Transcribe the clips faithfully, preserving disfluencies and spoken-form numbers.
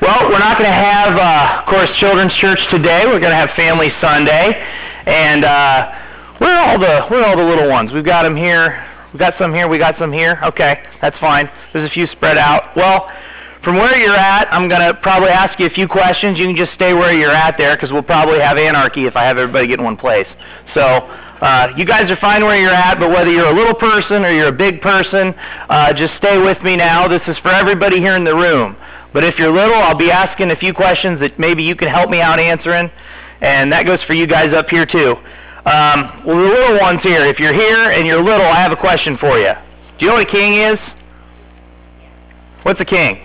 Well, we're not going to have, uh, of course, Children's Church today. We're going to have Family Sunday, and uh, where are all the where are all the little ones? We've got them here. We got some here. We got some here. Okay, that's fine. There's a few spread out. Well, from where you're at, I'm going to probably ask you a few questions. You can just stay where you're at there, because we'll probably have anarchy if I have everybody get in one place. So. Uh, you guys are fine where you're at, but whether you're a little person or you're a big person, uh, just stay with me now. This is for everybody here in the room. But if you're little, I'll be asking a few questions that maybe you can help me out answering, and that goes for you guys up here too. Um, well, the little ones here, if you're here and you're little, I have a question for you. Do you know what a king is? What's a king?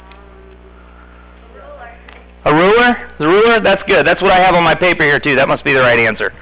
A ruler? The ruler? That's good. That's what I have on my paper here too. That must be the right answer.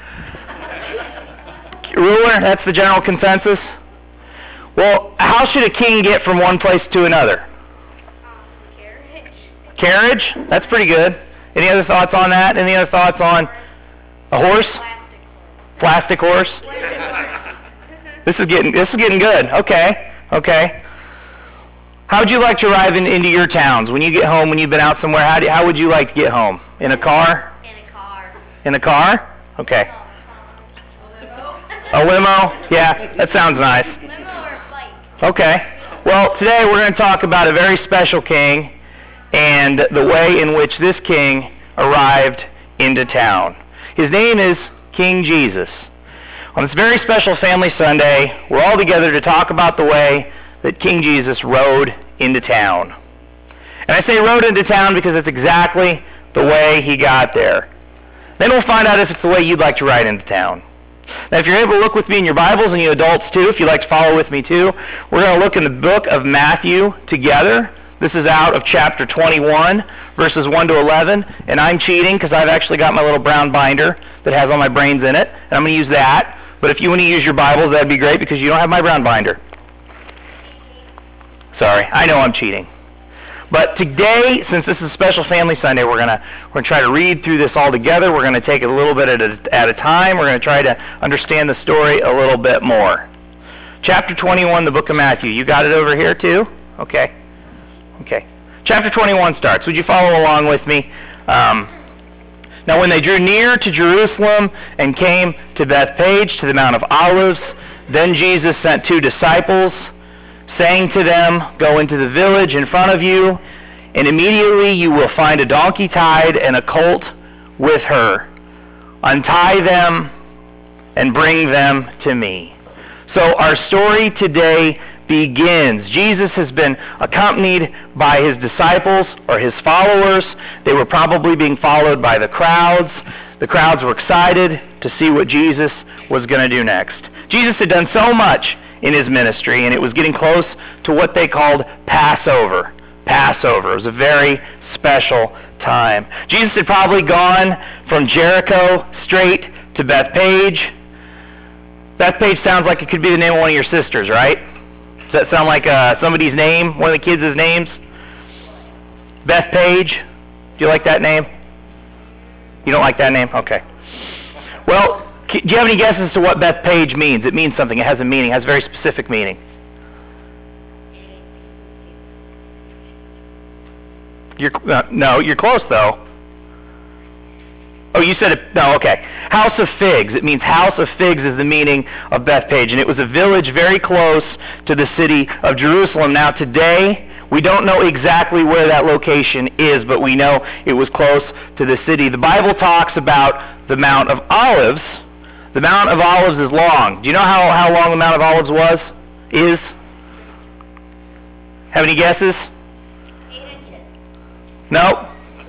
Ruler, that's the general consensus. Well, how should a king get from one place to another? Um, carriage. Carriage? That's pretty good. Any other thoughts on that? Any other thoughts on a horse? Plastic horse. Plastic horse? This is getting this is getting good. Okay. Okay. How would you like to arrive in, into your towns when you get home? When you've been out somewhere, how do, how would you like to get home? In a car? In a car. In a car? Okay. A limo? Yeah, that sounds nice. Limo or bike. Okay. Well, today we're going to talk about a very special king and the way in which this king arrived into town. His name is King Jesus. On this very special Family Sunday, we're all together to talk about the way that King Jesus rode into town. And I say rode into town because it's exactly the way he got there. Then we'll find out if it's the way you'd like to ride into town. Now, if you're able to look with me in your Bibles, and you adults too, if you'd like to follow with me too, we're going to look in the book of Matthew together. This is out of chapter twenty-one, verses one to eleven, and I'm cheating because I've actually got my little brown binder that has all my brains in it, and I'm going to use that. But if you want to use your Bibles, that'd be great because you don't have my brown binder. Sorry, I know I'm cheating. But today, since this is a special Family Sunday, we're gonna we're gonna try to read through this all together. We're gonna take it a little bit at a, at a time. We're gonna try to understand the story a little bit more. Chapter twenty-one, the book of Matthew. You got it over here too? Okay. Okay. Chapter twenty-one starts. Would you follow along with me? Um, now, when they drew near to Jerusalem and came to Bethphage, to the Mount of Olives, then Jesus sent two disciples, saying to them, "Go into the village in front of you, and immediately you will find a donkey tied and a colt with her. Untie them and bring them to me." So our story today begins. Jesus has been accompanied by his disciples or his followers. They were probably being followed by the crowds. The crowds were excited to see what Jesus was going to do next. Jesus had done so much in his ministry, and it was getting close to what they called Passover. Passover. It was a very special time. Jesus had probably gone from Jericho straight to Bethphage. Bethphage sounds like it could be the name of one of your sisters, right? Does that sound like uh, somebody's name, one of the kids' names? Bethphage? Do you like that name? You don't like that name? Okay. Well, do you have any guesses as to what Bethphage means? It means something. It has a meaning. It has a very specific meaning. You're uh, no, you're close though. Oh, you said it. No, okay. House of Figs. It means house of figs is the meaning of Bethphage, and it was a village very close to the city of Jerusalem. Now today, we don't know exactly where that location is, but we know it was close to the city. The Bible talks about the Mount of Olives. The Mount of Olives is long. Do you know how, how long the Mount of Olives was? Is? Have any guesses? Eight inches. No?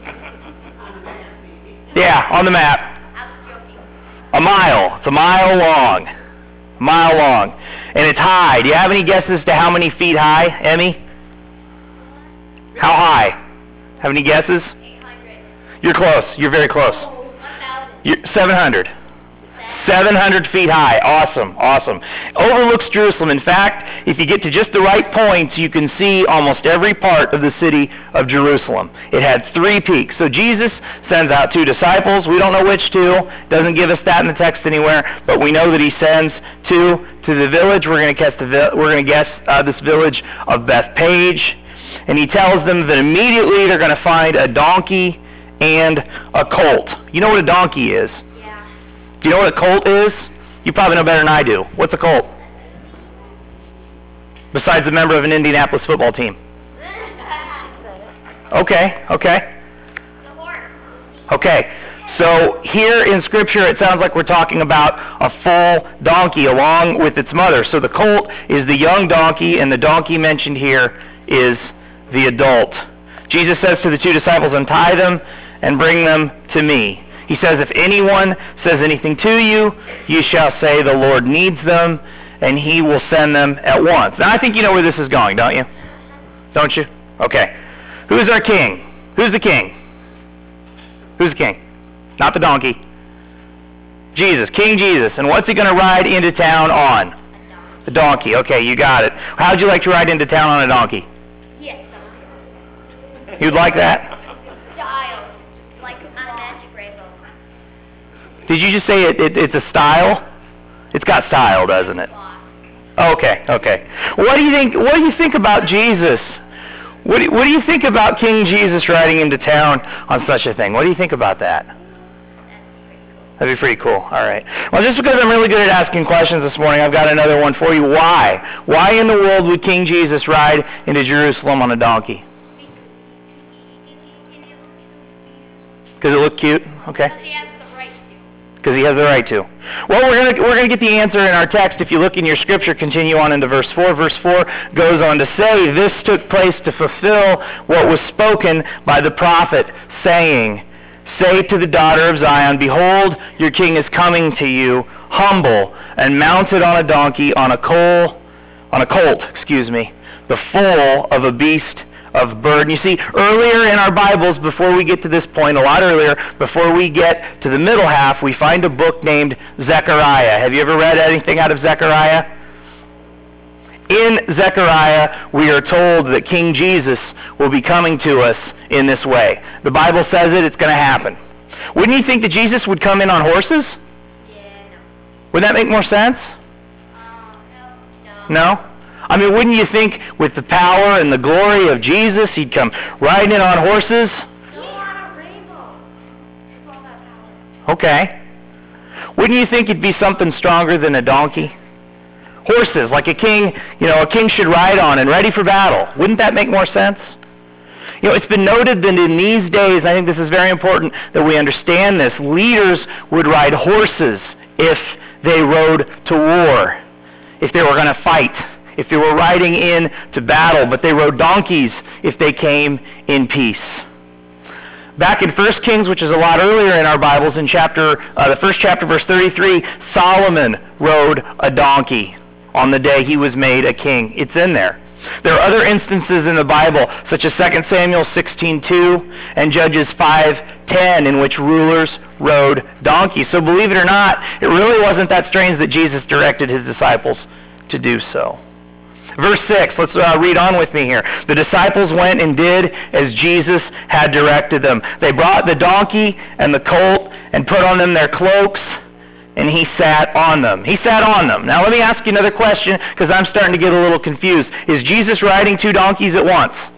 Yeah, on the map. I was joking. A mile. It's a mile long. A mile long. And it's high. Do you have any guesses to how many feet high, Emmy? How high? Have any guesses? eight hundred. You're close. You're very close. one thousand. You're seven hundred. seven hundred feet high. Awesome, awesome. Overlooks Jerusalem. In fact, if you get to just the right points, you can see almost every part of the city of Jerusalem. It had three peaks. So Jesus sends out two disciples. We don't know which two. Doesn't give us that in the text anywhere, but we know that he sends two to the village. We're going to guess the vi- we're going to guess uh, this village of Bethphage. and he tells them that immediately they're going to find a donkey and a colt. You know what a donkey is? Yeah. Do you know what a colt is? You probably know better than I do. What's a colt? Besides a member of an Indianapolis football team. Okay, okay. The horse. Okay, so here in Scripture it sounds like we're talking about a full donkey along with its mother. So the colt is the young donkey, and the donkey mentioned here is the adult. Jesus says to the two disciples, untie them and bring them to me. He says, if anyone says anything to you, you shall say the Lord needs them, and he will send them at once. Now I think you know where this is going, don't you? Don't you? Okay. Who's our king? Who's the king? Who's the king? Not the donkey. Jesus, King Jesus. And what's he going to ride into town on? The donkey. Okay, you got it. How'd you like to ride into town on a donkey? Yes. You'd like that? Style. Like on a magic rainbow. Did you just say it, it, it's a style? It's got style, doesn't it? Okay, okay. What do you think? What do you think about Jesus? What do, what do you think about King Jesus riding into town on such a thing? What do you think about that? That'd be pretty cool. All right. Well, just because I'm really good at asking questions this morning, I've got another one for you. Why? Why in the world would King Jesus ride into Jerusalem on a donkey? Because it looked cute? Okay. Because he has the right to. Because he has the right to. Well, we're going to we're going to get the answer in our text. If you look in your scripture, continue on into verse four. Verse four goes on to say, this took place to fulfill what was spoken by the prophet, saying, say to the daughter of Zion, behold, your king is coming to you, humble and mounted on a donkey, on a colt, on a colt, excuse me, the foal of a beast of burden. You see, earlier in our Bibles, before we get to this point, a lot earlier, before we get to the middle half, we find a book named Zechariah. Have you ever read anything out of Zechariah? In Zechariah, we are told that King Jesus will be coming to us in this way. The Bible says it, it's going to happen. Wouldn't you think that Jesus would come in on horses? Yeah, no. Would that make more sense? Uh, no. No. No? I mean, wouldn't you think with the power and the glory of Jesus, he'd come riding in on horses? No on a rainbow. With all that power. Okay. Wouldn't you think it'd be something stronger than a donkey? Horses, like a king, you know, a king should ride on and ready for battle. Wouldn't that make more sense? You know, it's been noted that in these days, I think this is very important that we understand this, leaders would ride horses if they rode to war, if they were going to fight, if they were riding in to battle, but they rode donkeys if they came in peace. Back in First Kings, which is a lot earlier in our Bibles, in chapter, uh, the first chapter, verse thirty-three, Solomon rode a donkey on the day he was made a king. It's in there. There are other instances in the Bible, such as Second Samuel sixteen two and Judges five ten, in which rulers rode donkeys. So believe it or not, it really wasn't that strange that Jesus directed his disciples to do so. Verse six, let's uh, read on with me here. The disciples went and did as Jesus had directed them. They brought the donkey and the colt and put on them their cloaks, and he sat on them. He sat on them. Now let me ask you another question, because I'm starting to get a little confused. Is Jesus riding two donkeys at once?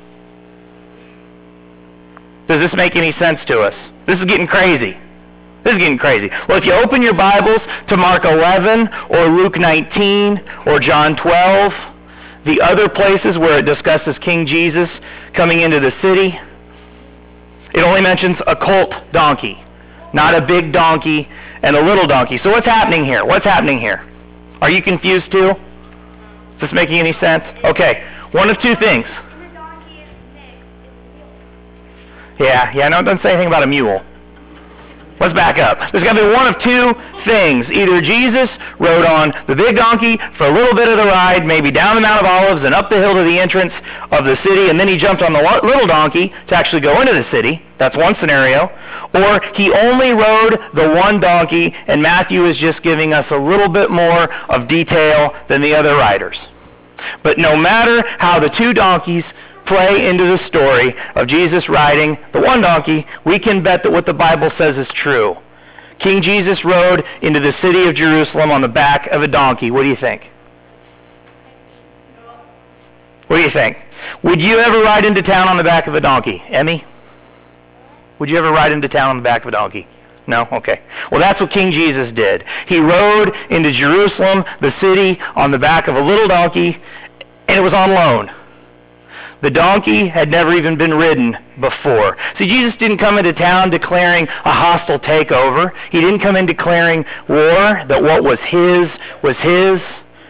Does this make any sense to us? This is getting crazy. This is getting crazy. Well, if you open your Bibles to Mark eleven or Luke nineteen or John twelve, the other places where it discusses King Jesus coming into the city, it only mentions a colt donkey, not a big donkey and a little donkey. So what's happening here? What's happening here? Are you confused too? Is this making any sense? Okay, one of two things. And the donkey is mixed. It's a mule. Yeah, yeah, no, it doesn't say anything about a mule. Let's back up. There's got to be one of two things. Either Jesus rode on the big donkey for a little bit of the ride, maybe down the Mount of Olives and up the hill to the entrance of the city, and then he jumped on the little donkey to actually go into the city. That's one scenario. Or he only rode the one donkey, and Matthew is just giving us a little bit more of detail than the other riders. But no matter how the two donkeys play into the story of Jesus riding the one donkey, we can bet that what the Bible says is true. King Jesus rode into the city of Jerusalem on the back of a donkey. What do you think? What do you think? Would you ever ride into town on the back of a donkey? Emmy? Would you ever ride into town on the back of a donkey? No? Okay. Well, that's what King Jesus did. He rode into Jerusalem, the city, on the back of a little donkey, and it was on loan. The donkey had never even been ridden before. See, Jesus didn't come into town declaring a hostile takeover. He didn't come in declaring war, that what was his was his.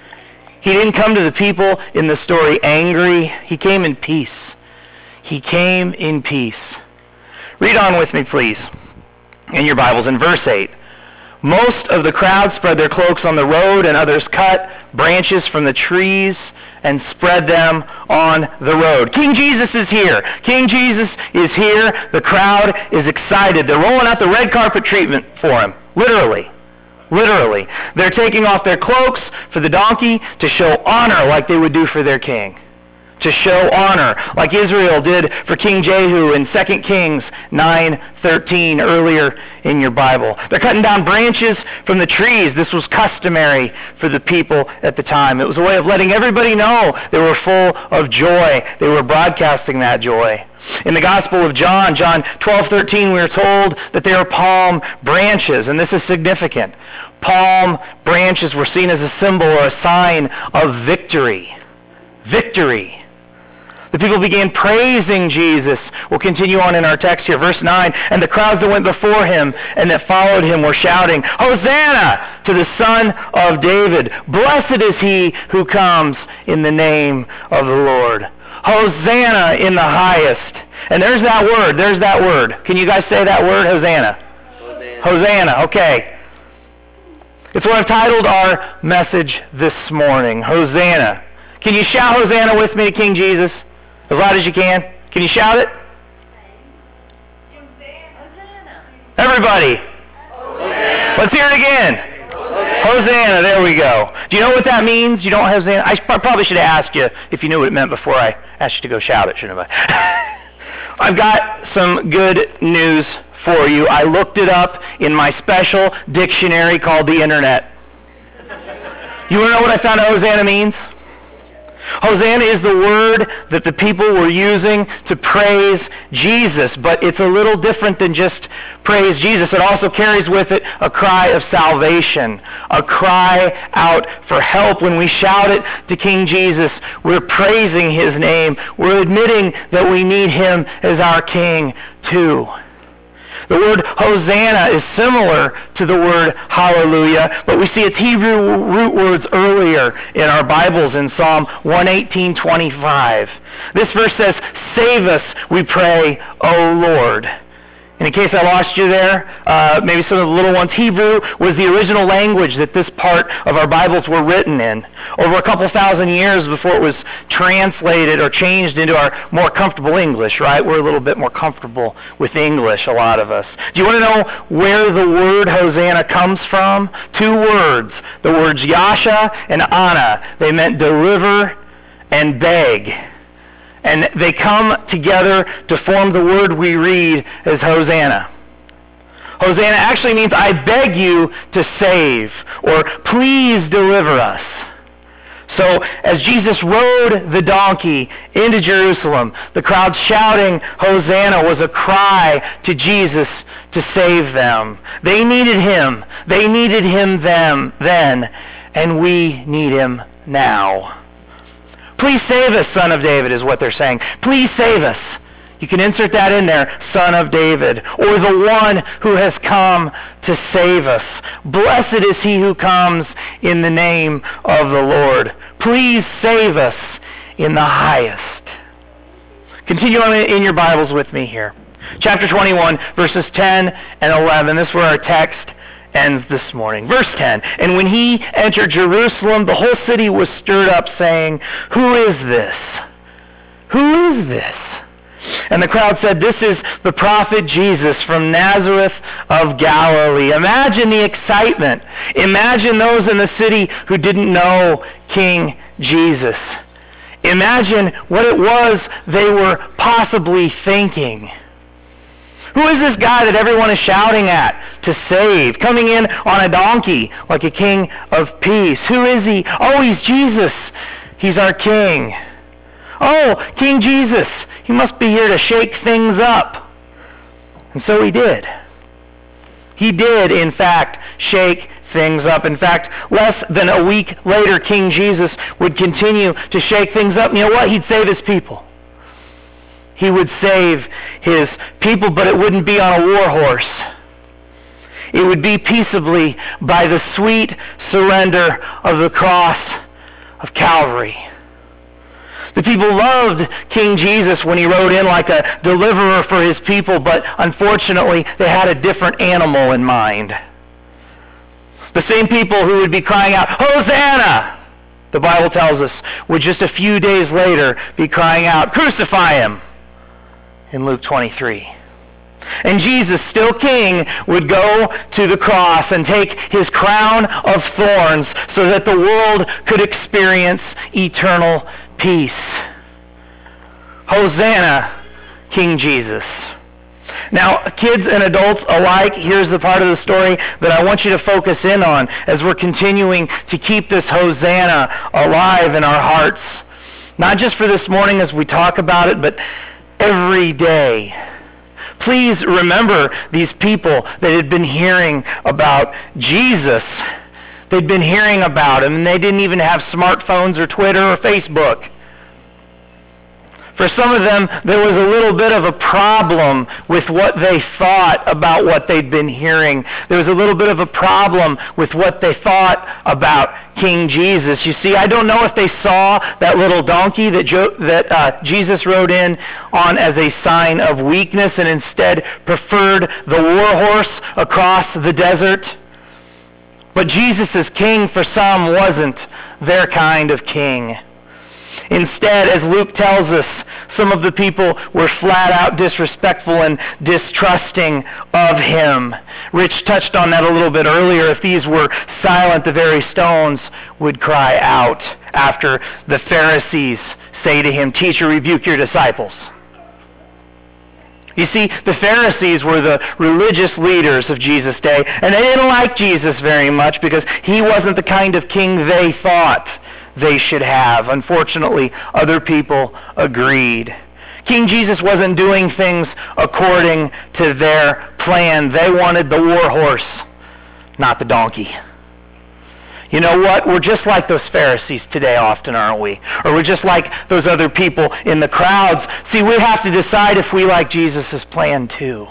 He didn't come to the people in the story angry. He came in peace. He came in peace. Read on with me, please, in your Bibles, in verse eight. Most of the crowd spread their cloaks on the road, and others cut branches from the trees and spread them on the road. King Jesus is here. King Jesus is here. The crowd is excited. They're rolling out the red carpet treatment for him. Literally. Literally. They're taking off their cloaks for the donkey to show honor like they would do for their king. To show honor, like Israel did for King Jehu in Second Kings nine thirteen, earlier in your Bible. They're cutting down branches from the trees. This was customary for the people at the time. It was a way of letting everybody know they were full of joy. They were broadcasting that joy. In the Gospel of John, John twelve thirteen, we are told that they are palm branches, and this is significant. Palm branches were seen as a symbol or a sign of victory. Victory. The people began praising Jesus. We'll continue on in our text here, verse nine. And the crowds that went before him and that followed him were shouting, Hosanna to the Son of David. Blessed is he who comes in the name of the Lord. Hosanna in the highest. And there's that word. There's that word. Can you guys say that word, Hosanna? Hosanna. Hosanna. Okay. It's what I've titled our message this morning. Hosanna. Can you shout Hosanna with me to King Jesus? As loud as you can. Can you shout it? Hosanna. Everybody. Hosanna. Let's hear it again. Hosanna. Hosanna. There we go. Do you know what that means? You don't have Hosanna? I probably should have asked you if you knew what it meant before I asked you to go shout it, shouldn't I? I've got some good news for you. I looked it up in my special dictionary called the Internet. You want to know what I found out Hosanna means? Hosanna is the word that the people were using to praise Jesus, but it's a little different than just praise Jesus. It also carries with it a cry of salvation, a cry out for help. When we shout it to King Jesus, we're praising his name. We're admitting that we need him as our king too. The word Hosanna is similar to the word hallelujah, but we see its Hebrew root words earlier in our Bibles in Psalm one eighteen twenty-five. This verse says, save us, we pray, O Lord. And in case I lost you there, uh, maybe some of the little ones, Hebrew was the original language that this part of our Bibles were written in. Over a couple thousand years before it was translated or changed into our more comfortable English, right? We're a little bit more comfortable with English, a lot of us. Do you want to know where the word Hosanna comes from? Two words. The words Yasha and Anna. They meant deliver and beg. And they come together to form the word we read as Hosanna. Hosanna actually means I beg you to save, or please deliver us. So as Jesus rode the donkey into Jerusalem, the crowd shouting Hosanna was a cry to Jesus to save them. They needed him. They needed him them then, and we need him now. Please save us, Son of David, is what they're saying. Please save us. You can insert that in there, Son of David, or the one who has come to save us. Blessed is he who comes in the name of the Lord. Please save us in the highest. Continue on in your Bibles with me here. Chapter twenty-one, verses ten and eleven. This is where our text ends this morning. Verse ten, and when he entered Jerusalem, the whole city was stirred up, saying, who is this? Who is this? And the crowd said, this is the prophet Jesus from Nazareth of Galilee. Imagine the excitement. Imagine those in the city who didn't know King Jesus. Imagine what it was they were possibly thinking. Who is this guy that everyone is shouting at to save, coming in on a donkey like a king of peace? Who is he? Oh, he's Jesus. He's our king. oh, King Jesus, he must be here to shake things up. And so he did. He did, in fact, shake things up. In fact, less than a week later, King Jesus would continue to shake things up. And you know what? He'd save his people. He would save his people, but it wouldn't be on a war horse. It would be peaceably by the sweet surrender of the cross of Calvary. The people loved King Jesus when he rode in like a deliverer for his people, but unfortunately, they had a different animal in mind. The same people who would be crying out, Hosanna, the Bible tells us, would just a few days later be crying out, crucify him, in Luke twenty-three. And Jesus, still king, would go to the cross and take his crown of thorns so that the world could experience eternal peace. Hosanna, King Jesus. Now, kids and adults alike, here's the part of the story that I want you to focus in on as we're continuing to keep this Hosanna alive in our hearts. Not just for this morning as we talk about it, but every day. Please remember these people that had been hearing about Jesus. They'd been hearing about him, and they didn't even have smartphones or Twitter or Facebook. For some of them, there was a little bit of a problem with what they thought about what they'd been hearing. There was a little bit of a problem with what they thought about King Jesus. You see, I don't know if they saw that little donkey that, jo- that uh, Jesus rode in on as a sign of weakness and instead preferred the war horse across the desert. But Jesus as king for some wasn't their kind of king. Instead, as Luke tells us, some of the people were flat out disrespectful and distrusting of him. Rich touched on that a little bit earlier. If these were silent, the very stones would cry out after the Pharisees say to him, Teacher, rebuke your disciples. You see, the Pharisees were the religious leaders of Jesus' day, and they didn't like Jesus very much because he wasn't the kind of king they thought they should have. Unfortunately, other people agreed. King Jesus wasn't doing things according to their plan. They wanted the war horse, not the donkey. You know what? We're just like those Pharisees today often, aren't we? Or we're just like those other people in the crowds. See, we have to decide if we like Jesus' plan too.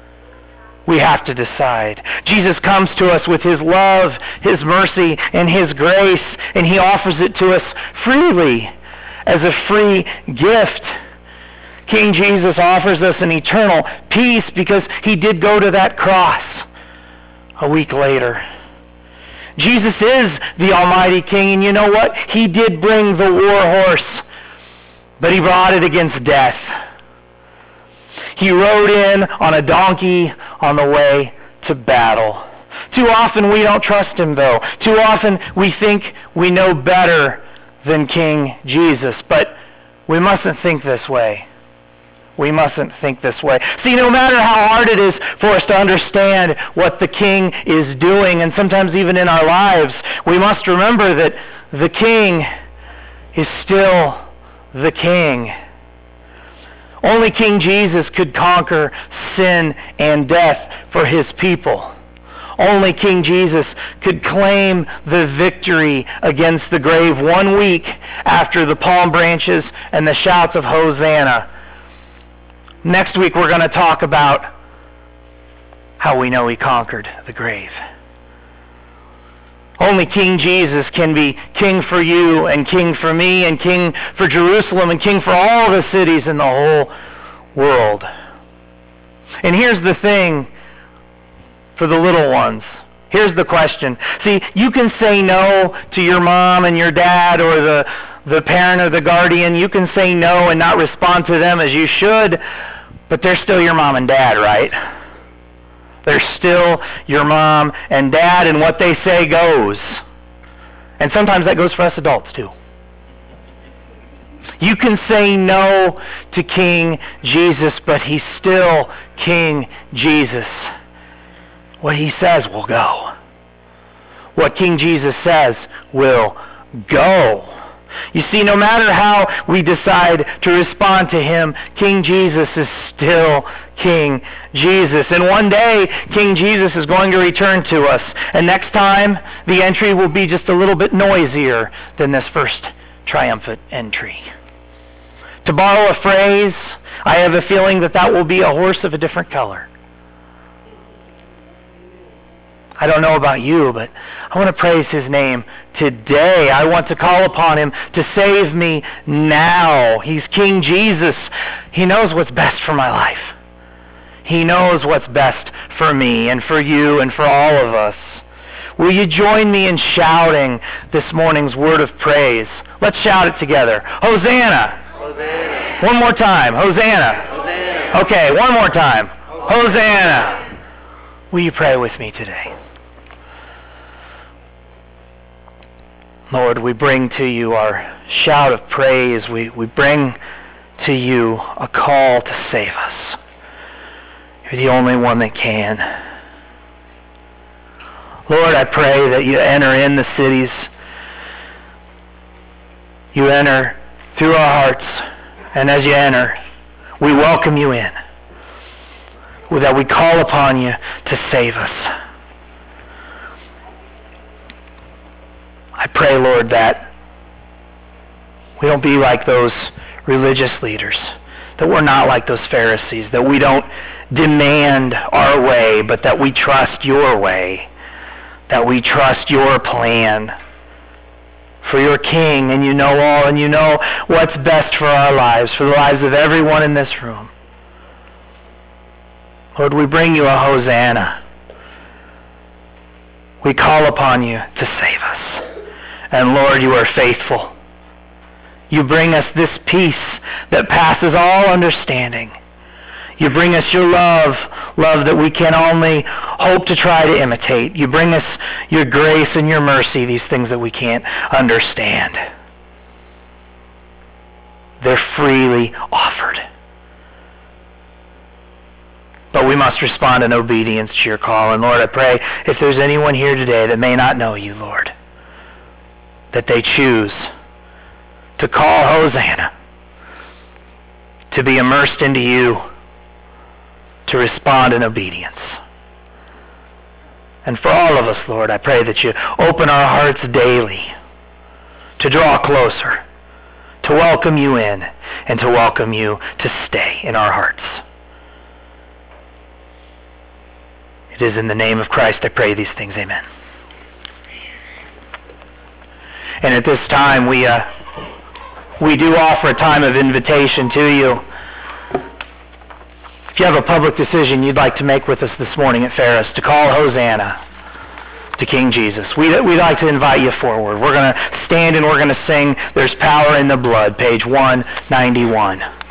We have to decide. Jesus comes to us with his love, his mercy, and his grace, and he offers it to us freely as a free gift. King Jesus offers us an eternal peace because he did go to that cross a week later. Jesus is the Almighty King, and you know what? He did bring the war horse, but he brought it against death. He rode in on a donkey on the way to battle. Too often we don't trust him, though. Too often we think we know better than King Jesus, but we mustn't think this way. We mustn't think this way. See, no matter how hard it is for us to understand what the King is doing, and sometimes even in our lives, we must remember that the King is still the King. Only King Jesus could conquer sin and death for his people. Only King Jesus could claim the victory against the grave one week after the palm branches and the shouts of Hosanna. Next week we're going to talk about how we know he conquered the grave. Only King Jesus can be king for you and king for me and king for Jerusalem and king for all the cities in the whole world. And here's the thing for the little ones. Here's the question. See, you can say no to your mom and your dad or the, the parent or the guardian. You can say no and not respond to them as you should, but they're still your mom and dad, right? They're still your mom and dad, and what they say goes. And sometimes that goes for us adults too. You can say no to King Jesus, but he's still King Jesus. What he says will go. What King Jesus says will go. You see, no matter how we decide to respond to him, King Jesus is still King Jesus. And one day, King Jesus is going to return to us. And next time, the entry will be just a little bit noisier than this first triumphant entry. To borrow a phrase, I have a feeling that that will be a horse of a different color. I don't know about you, but I want to praise his name today. I want to call upon him to save me now. He's King Jesus. He knows what's best for my life. He knows what's best for me and for you and for all of us. Will you join me in shouting this morning's word of praise? Let's shout it together. Hosanna. Hosanna. One more time. Hosanna. Hosanna. Okay, one more time. Hosanna. Will you pray with me today? Lord, we bring to you our shout of praise. We, we bring to you a call to save us. You're the only one that can. Lord, I pray that you enter in the cities. You enter through our hearts. And as you enter, we welcome you in. That we call upon you to save us. I pray, Lord, that we don't be like those religious leaders, that we're not like those Pharisees, that we don't demand our way, but that we trust your way, that we trust your plan for your King, and you know all, and you know what's best for our lives, for the lives of everyone in this room. Lord, we bring you a Hosanna. We call upon you to save us. And Lord, you are faithful. You bring us this peace that passes all understanding. You bring us your love, love that we can only hope to try to imitate. You bring us your grace and your mercy, these things that we can't understand. They're freely offered. But we must respond in obedience to your call. And Lord, I pray if there's anyone here today that may not know you, Lord, that they choose to call Hosanna, to be immersed into you, to respond in obedience. And for all of us, Lord, I pray that you open our hearts daily to draw closer, to welcome you in, and to welcome you to stay in our hearts. It is in the name of Christ I pray these things. Amen. And at this time, we uh, we do offer a time of invitation to you. If you have a public decision you'd like to make with us this morning at Ferris, to call Hosanna to King Jesus, we'd, we'd like to invite you forward. We're going to stand and we're going to sing There's Power in the Blood, page one ninety-one.